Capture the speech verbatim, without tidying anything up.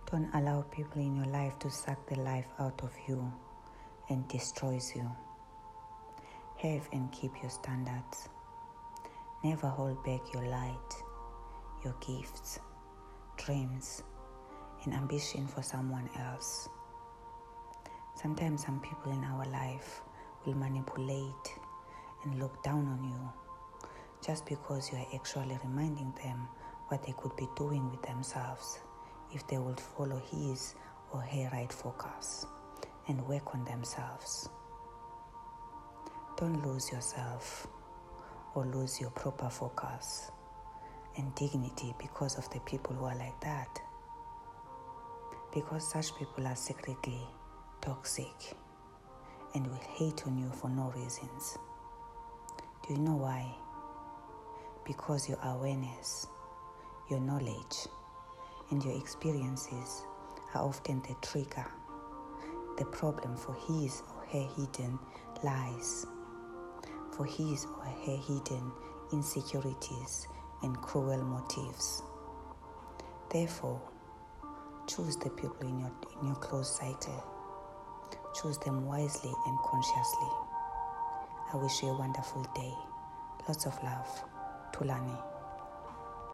Don't allow people in your life to suck the life out of you and destroys you. Have and keep your standards. Never hold back your light, your gifts, dreams, and ambition for someone else. Sometimes some people in our life will manipulate and look down on you just because you are actually reminding them what they could be doing with themselves if they would follow his or her right focus and work on themselves. Don't lose yourself or lose your proper focus and dignity because of the people who are like that. Because such people are secretly toxic and will hate on you for no reasons. Do you know why? Because your awareness, your knowledge, and your experiences are often the trigger, the problem for his or her hidden lies, for his or her hidden insecurities and cruel motives. Therefore, choose the people in your, in your close cycle. Choose them wisely and consciously. I wish you a wonderful day. Lots of love. Thulani.